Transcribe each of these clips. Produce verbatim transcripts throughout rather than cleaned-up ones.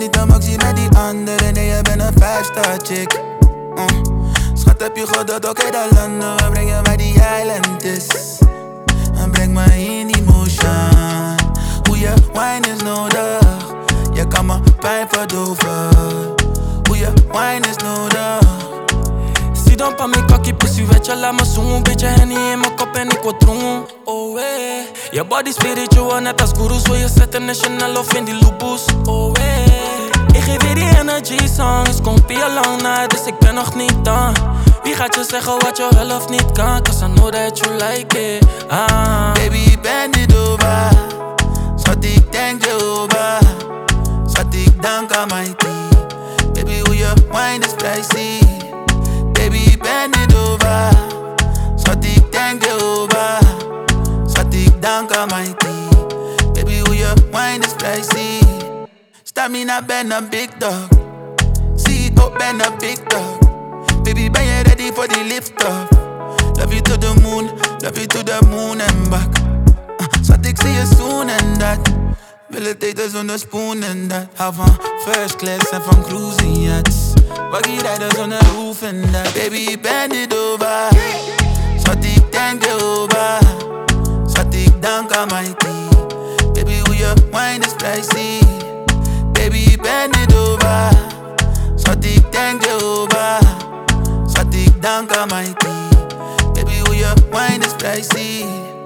niet de maxi met die andere, nee, je bent een vijf-star chick. mm. Schat, heb je geduld, oké, dan landen we, brengen mij die island is. En breng me in die motion. Hoe je wine is nodig, je kan me pijn verdoven. Hoe je wine is nodig. Zie dan pa mijn kakkie pussy, weet je, laat me zoen. Beetje Henny in mijn kop en ik word drongen. Oh eh, je body spiritual, net als gurus. Wil je zetten national of in die lupus. Oh eh, ik geef je die energy songs. Komt be a long night, dus ik ben nog niet done. Wie gaat je zeggen wat je wel of niet kan? Cause I know that you like it. Ah. Baby, bend it over. Schat, ik denk je over. Schat, ik dank aan my team. Baby, hoe je wine is pricey. Baby, bend it over. Schat, ik denk je over. Schat, ik dank aan my team. Baby, hoe je wine is pricey. Stamina, ben een big dog. C E O, ben een big dog. Baby, ben je ready for the lift off? Love you to the moon, love you to the moon and back. uh, Schat, ik zie je soon en dat. Wil het eten zonder spoon en dat. Hou van first class en van cruising yachts. Waggie rijden zonder roof en dat. Baby, bend it over. Schat, ik denk je over. Schat, ik dank aan my team. Baby, hoe je wine is pricey. Baby, bend it over. Schat, ik denk je over. Schat, ik dank aan my team. Baby, hoe je wine is pricey.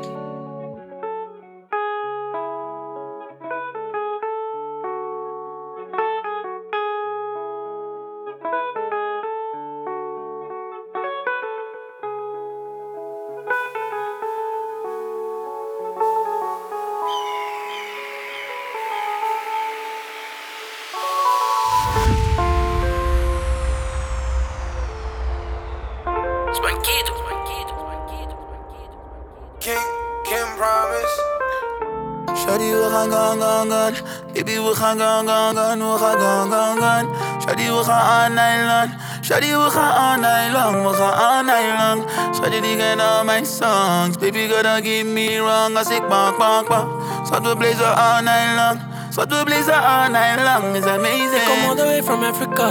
Shawty, we gaan gaan gaan gaan. Baby, we gaan gaan gaan gaan. We gaan gaan gaan gaan. Shawty, we gaan aan Nederland. Shawty, we gaan aan Nederland. We gaan aan Nederland. Shawty, die ken al mijn songs. Baby, gonna give me wrong als ik bang bang bang. Schat, we blazen aan Nederland. Schat, we blazen aan Nederland. It's amazing. I come all the way from Africa.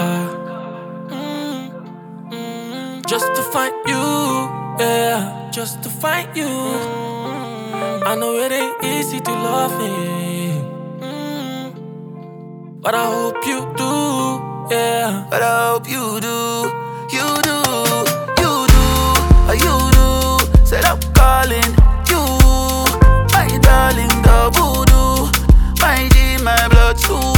Mm, mm, just to find you. Yeah, just to find you. I know it ain't easy to love me, mm, but I hope you do, yeah. But I hope you do, you do, you do, uh, you do. Said I'm calling you, my darling, the voodoo. My G, my blood too.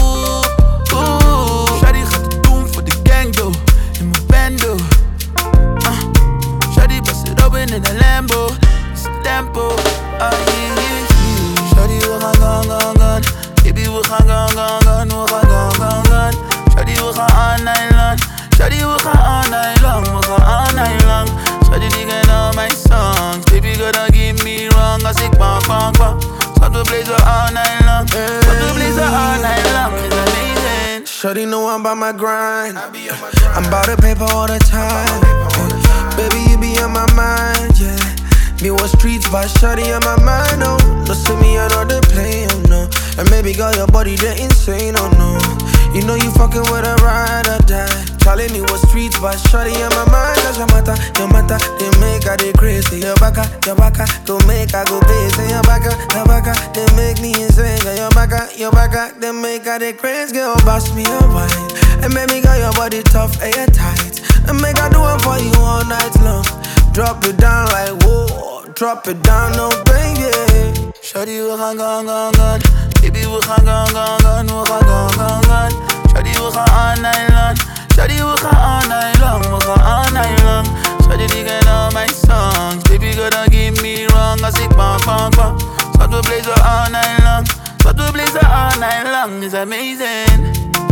Shawty gaat het doen voor de gang though, in mijn bando. uh, Shawty bust it open in a Lambo, it's a tempo. uh, yeah, yeah, yeah. Shawty, we gaan gaan gaan gaan. Baby, we gaan gaan gaan gaan. We gaan gaan gaan gaan. Shawty, we gaan aan Nederland. Shawty, we gaan aan Nederland. We gaan aan Nederland. Shawty, die ken al mijn songs. Baby, gonna give me wrong als ik bang bang bang. Schat, we blazen aan Nederland. Schat, we blazen aan Nederland. It's amazing. Shawty know I'm about my grind. I'm about the paper all the time. Baby, you be on my mind, yeah. Me on streets, but shawty on my mind, oh. No, see me, I know they play, oh no. And maybe girl, your body, they insane, oh no. You know you fucking with a ride or die. Telling me what streets, but shawty on my mind. Cause your matter, your matter, they make her they crazy. Your backa, your backa, go make her go crazy. Your backa, your backa, they make me insane. Girl, your backa, your backa, they make her they crazy. Girl, boss me a wine. And baby girl, your body tough and you tight. And make her do it for you all night long. Drop it down like whoa, drop it down, no baby. Shawty, we gaan gaan gaan gaan. Baby, we gaan gaan gaan gaan. We gaan gaan gaan gaan. Shawty, we gaan aan Nederland. Shawty, we gaan aan Nederland. We gaan aan Nederland. Shawty, die ken al mijn songs. Baby, gonna give me wrong als ik bang bang bang. Schat, we blazen aan Nederland. Schat, we blazen aan Nederland. It's amazing.